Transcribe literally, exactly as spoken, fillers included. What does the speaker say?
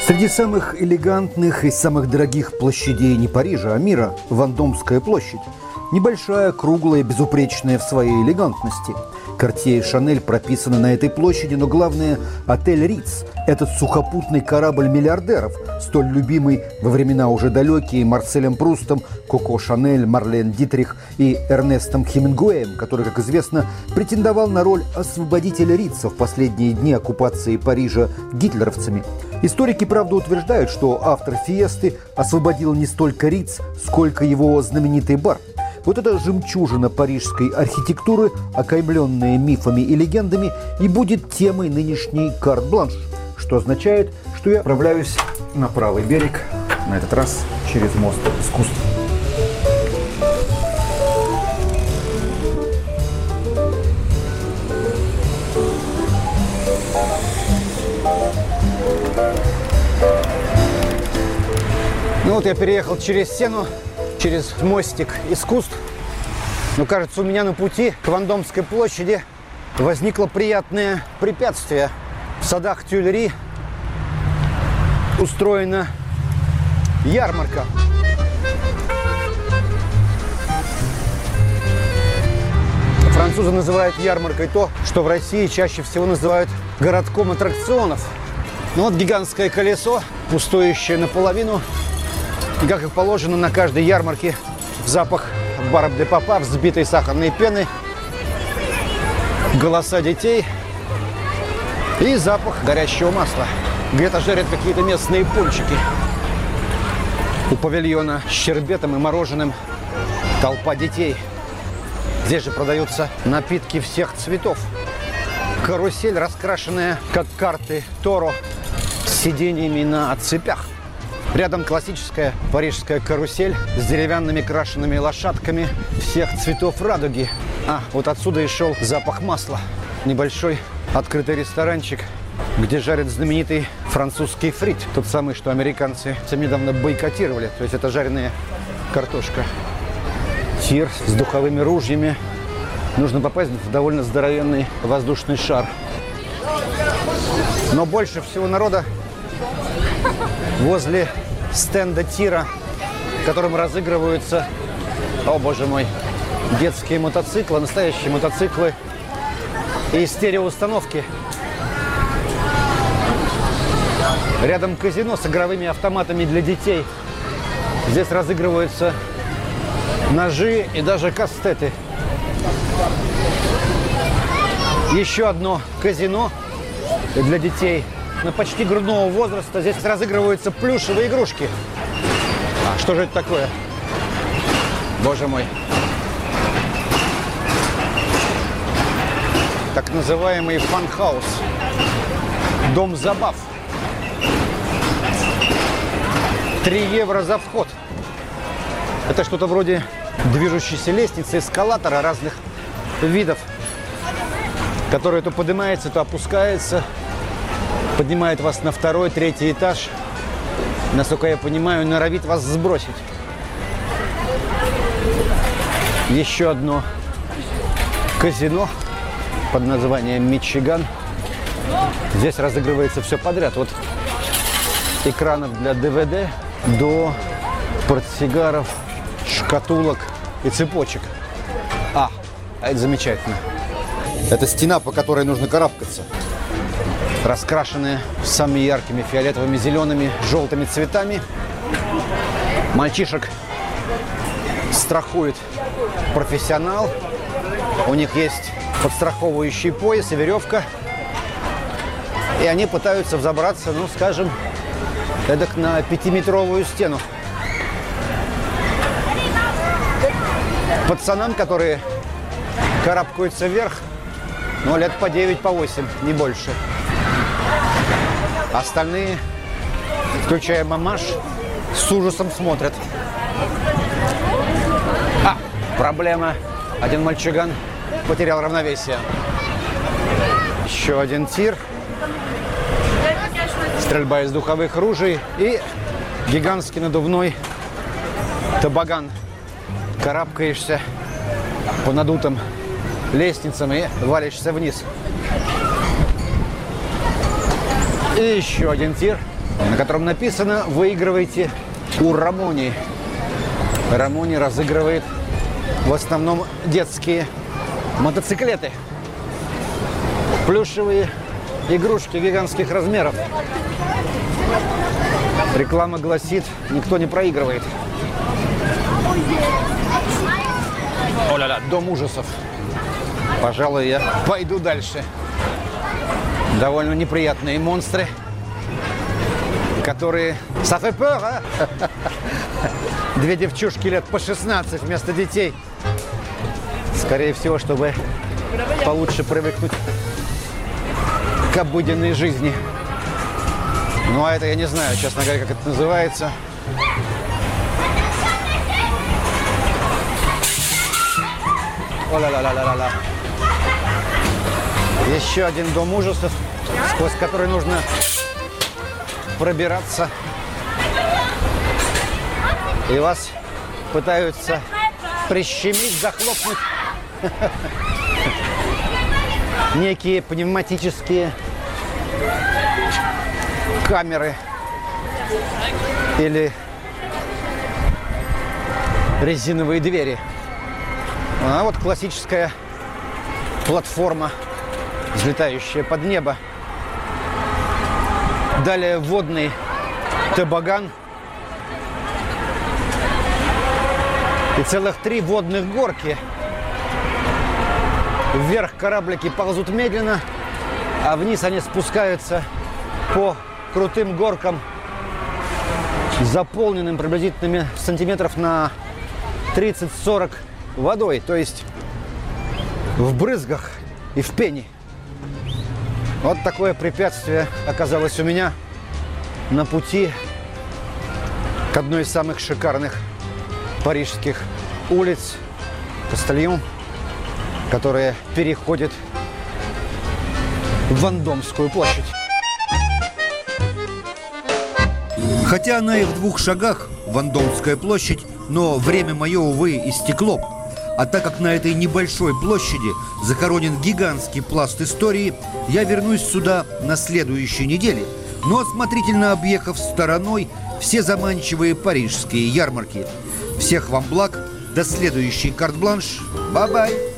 Среди самых элегантных и самых дорогих площадей не Парижа, а мира – Вандомская площадь. Небольшая, круглая, безупречная в своей элегантности. Картье и Шанель прописаны на этой площади, но главное – отель «Риц». Этот сухопутный корабль миллиардеров, столь любимый во времена уже далекие Марселем Прустом, Коко Шанель, Марлен Дитрих и Эрнестом Хемингуэем, который, как известно, претендовал на роль освободителя Рица в последние дни оккупации Парижа гитлеровцами. Историки, правда, утверждают, что автор «Фиесты» освободил не столько Риц, сколько его знаменитый бар. Вот эта жемчужина парижской архитектуры, окаймленная мифами и легендами, и будет темой нынешней карт-бланш, что означает, что я отправляюсь на правый берег, на этот раз через мост искусств. Ну вот я переехал через Сену, через мостик искусств. Но, кажется, у меня на пути к Вандомской площади возникло приятное препятствие. В садах Тюильри устроена ярмарка. Французы называют ярмаркой то, что в России чаще всего называют городком аттракционов. Ну вот гигантское колесо, пустующее наполовину. И, как и положено, на каждой ярмарке запах барб-де-папа, взбитой сахарной пены, голоса детей и запах горящего масла. Где-то жарят какие-то местные пончики. У павильона с щербетом и мороженым толпа детей. Здесь же продаются напитки всех цветов. Карусель, раскрашенная, как карты Торо, с сиденьями на цепях. Рядом классическая парижская карусель с деревянными крашенными лошадками всех цветов радуги. А, вот отсюда и шел запах масла. Небольшой открытый ресторанчик, где жарят знаменитый французский фрит. Тот самый, что американцы недавно бойкотировали. То есть это жареная картошка. Тир с духовыми ружьями. Нужно попасть в довольно здоровенный воздушный шар. Но больше всего народа возле стенда тира, в котором разыгрываются, о боже мой, детские мотоциклы, настоящие мотоциклы и стереоустановки. Рядом казино с игровыми автоматами для детей. Здесь разыгрываются ножи и даже кастеты. Еще одно казино для детей. На почти грудного возраста здесь разыгрываются плюшевые игрушки. А что же это такое? Боже мой. Так называемый фан-хаус. Дом забав. Три евро за вход. Это что-то вроде движущейся лестницы, эскалатора разных видов, который то поднимается, то опускается. Поднимает вас на второй, третий этаж. Насколько я понимаю, норовит вас сбросить. Еще одно казино под названием «Мичиган». Здесь разыгрывается все подряд. Вот экранов для дэ вэ дэ до портсигаров, шкатулок и цепочек. А, а это замечательно. Это стена, по которой нужно карабкаться. Раскрашенные самыми яркими фиолетовыми, зелеными, желтыми цветами. Мальчишек страхует профессионал. У них есть подстраховывающий пояс и веревка. И они пытаются взобраться, ну, скажем, эдак на пятиметровую стену. Пацанам, которые карабкаются вверх, ну, лет по девять, по восемь, не больше. Остальные, включая мамаш, с ужасом смотрят. А, проблема. Один мальчуган потерял равновесие. Еще один тир. Стрельба из духовых ружей и гигантский надувной тобоган. Карабкаешься по надутым лестницам и валишься вниз. И еще один тир. на котором написано «Выигрывайте у Рамони». Рамони разыгрывает в основном детские мотоциклеты. Плюшевые игрушки гигантских размеров. Реклама гласит, никто не проигрывает. О-ля-ля, дом ужасов. Пожалуй, я пойду дальше. Довольно неприятные монстры, которые... Ça fait peur, а? Две девчушки лет по шестнадцать вместо детей. Скорее всего, чтобы получше привыкнуть к обыденной жизни. Ну, а это я не знаю, честно говоря, как это называется. О-ля-ля-ля-ля-ля. Еще один дом ужасов, сквозь который нужно пробираться. И вас пытаются прищемить, захлопнуть некие пневматические камеры или резиновые двери. А вот классическая платформа, взлетающая под небо. Далее водный тобоган. И целых три водных горки. Вверх кораблики ползут медленно, а вниз они спускаются по крутым горкам, заполненным приблизительно сантиметров на тридцать-сорок водой, то есть в брызгах и в пене. Вот такое препятствие оказалось у меня на пути к одной из самых шикарных парижских улиц, Кастильон, которая переходит в Вандомскую площадь. Хотя она и в двух шагах, Вандомская площадь, но время мое, увы, истекло. А так как на этой небольшой площади захоронен гигантский пласт истории, я вернусь сюда на следующей неделе, но осмотрительно объехав стороной все заманчивые парижские ярмарки. Всех вам благ, до следующей карт-бланш, бай-бай!